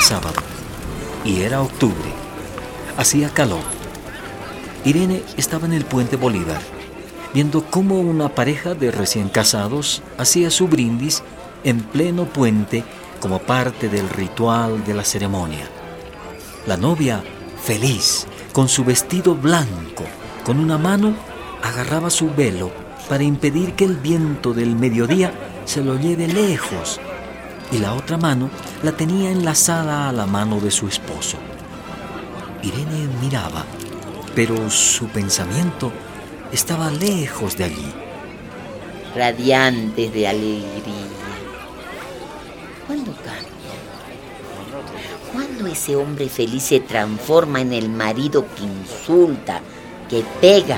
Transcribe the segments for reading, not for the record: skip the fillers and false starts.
sábado y era octubre. Hacía calor. Irene estaba en el puente Bolívar, viendo cómo una pareja de recién casados hacía su brindis en pleno puente como parte del ritual de la ceremonia. La novia, feliz, con su vestido blanco, con una mano agarraba su velo para impedir que el viento del mediodía se lo lleve lejos, y la otra mano la tenía enlazada a la mano de su esposo. Irene miraba, pero su pensamiento estaba lejos de allí. Radiantes de alegría. ¿Cuándo cambia? ¿Cuándo ese hombre feliz se transforma en el marido que insulta, que pega?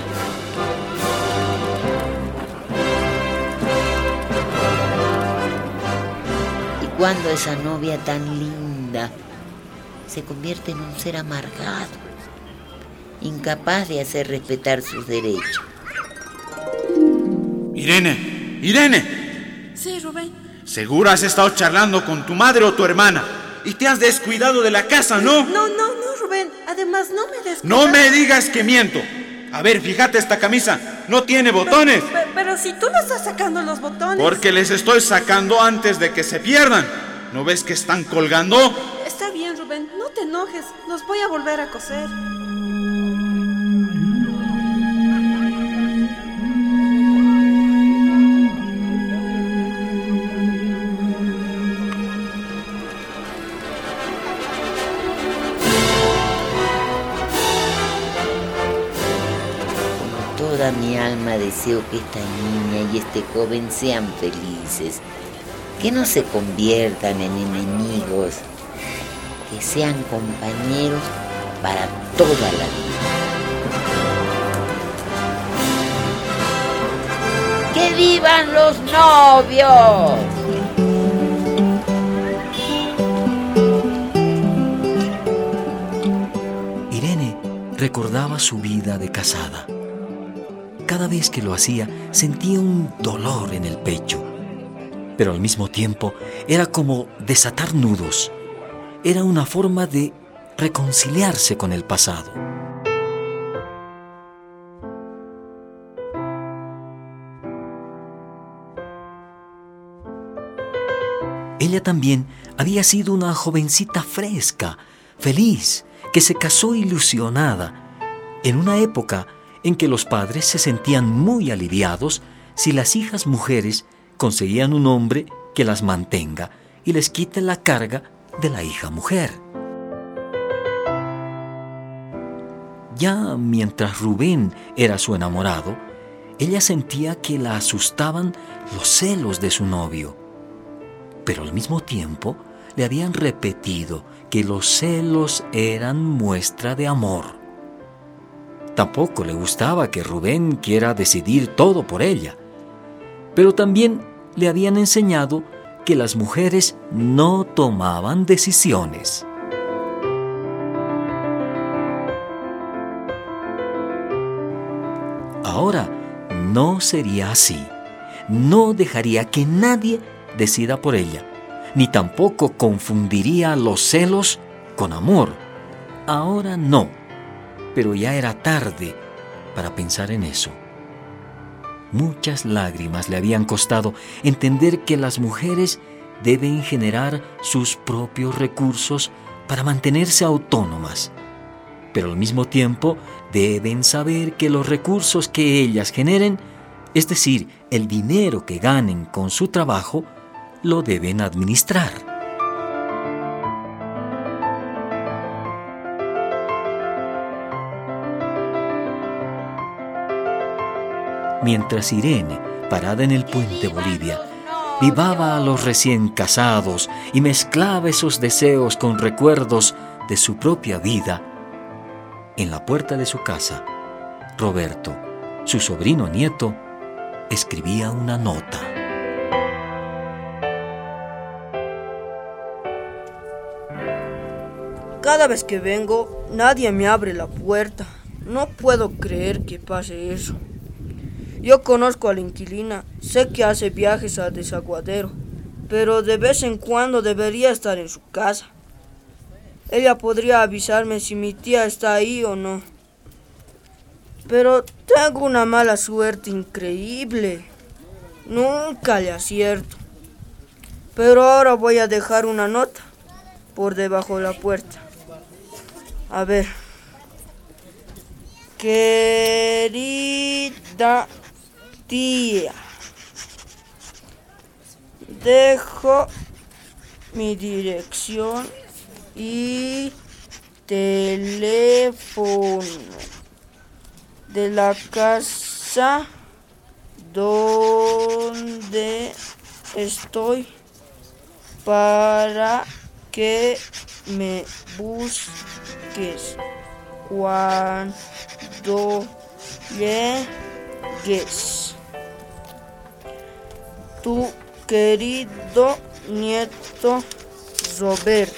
¿Y cuándo esa novia tan linda se convierte en un ser amargado, incapaz de hacer respetar sus derechos? Irene, Irene. Sí, Rubén. Seguro has estado charlando con tu madre o tu hermana y te has descuidado de la casa, ¿no? No, Rubén. Además, no me descuido. No me digas que miento. A ver, fíjate, esta camisa no tiene botones. Pero si tú le estás sacando los botones. Porque les estoy sacando antes de que se pierdan. ¿No ves que están colgando? Está bien, Rubén. No te enojes. Los voy a volver a coser. Toda mi alma deseo que esta niña y este joven sean felices, que no se conviertan en enemigos, que sean compañeros para toda la vida. ¡Que vivan los novios! Irene recordaba su vida de casada. Cada vez que lo hacía, sentía un dolor en el pecho. Pero al mismo tiempo, era como desatar nudos. Era una forma de reconciliarse con el pasado. Ella también había sido una jovencita fresca, feliz, que se casó ilusionada, en una época en que los padres se sentían muy aliviados si las hijas mujeres conseguían un hombre que las mantenga y les quite la carga de la hija mujer. Ya mientras Rubén era su enamorado, ella sentía que la asustaban los celos de su novio. Pero al mismo tiempo le habían repetido que los celos eran muestra de amor. Tampoco le gustaba que Rubén quiera decidir todo por ella. Pero también le habían enseñado que las mujeres no tomaban decisiones. Ahora no sería así. No dejaría que nadie decida por ella, ni tampoco confundiría los celos con amor. Ahora no. Pero ya era tarde para pensar en eso. Muchas lágrimas le habían costado entender que las mujeres deben generar sus propios recursos para mantenerse autónomas. Pero al mismo tiempo deben saber que los recursos que ellas generen, es decir, el dinero que ganen con su trabajo, lo deben administrar. Mientras Irene, parada en el puente Bolivia, vivaba a los recién casados y mezclaba esos deseos con recuerdos de su propia vida, en la puerta de su casa, Roberto, su sobrino nieto, escribía una nota. Cada vez que vengo, nadie me abre la puerta. No puedo creer que pase eso. Yo conozco a la inquilina, sé que hace viajes a Desaguadero, pero de vez en cuando debería estar en su casa. ella podría avisarme si mi tía está ahí o no. Pero tengo una mala suerte increíble. Nunca le acierto. Pero ahora voy a dejar una nota por debajo de la puerta. A ver. Querida tía, dejo mi dirección y teléfono de la casa donde estoy para que me busques cuando llegues. Tu querido nieto Roberto.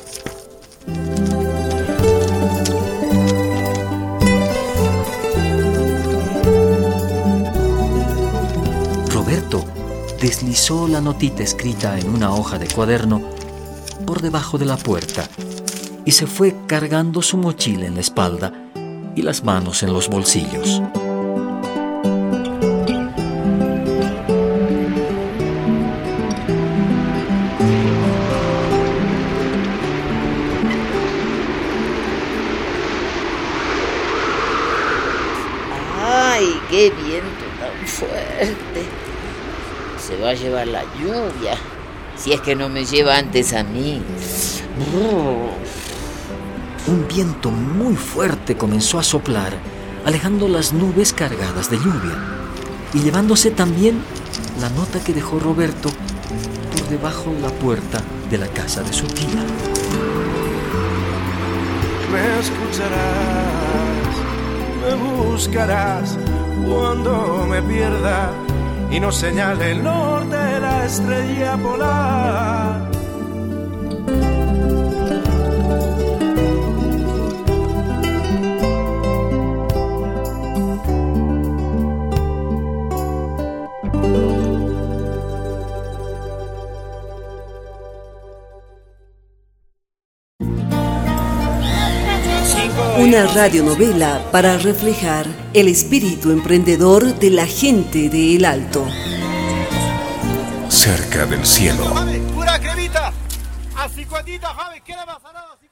Roberto deslizó la notita escrita en una hoja de cuaderno por debajo de la puerta y se fue cargando su mochila en la espalda y las manos en los bolsillos. ¡Ay, qué viento tan fuerte! Se va a llevar la lluvia, si es que no me lleva antes a mí. Un viento muy fuerte comenzó a soplar, alejando las nubes cargadas de lluvia y llevándose también la nota que dejó Roberto por debajo de la puerta de la casa de su tía. Me escucharás, me buscarás cuando me pierda y nos señale el norte de la estrella polar. Una radionovela para reflejar el espíritu emprendedor de la gente de El Alto. Cerca del cielo. Pura cremita, a 50, Javi, ¿qué le pasa?